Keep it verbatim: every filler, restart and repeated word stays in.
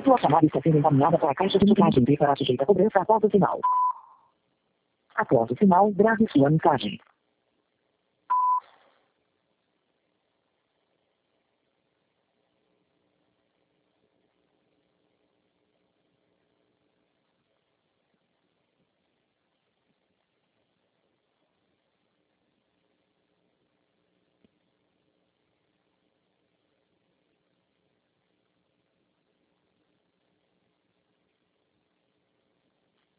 Sua chamada está sendo encaminhada para a caixa de mensagem e será sujeita a cobrança após o sinal. Após o sinal, grave sua mensagem.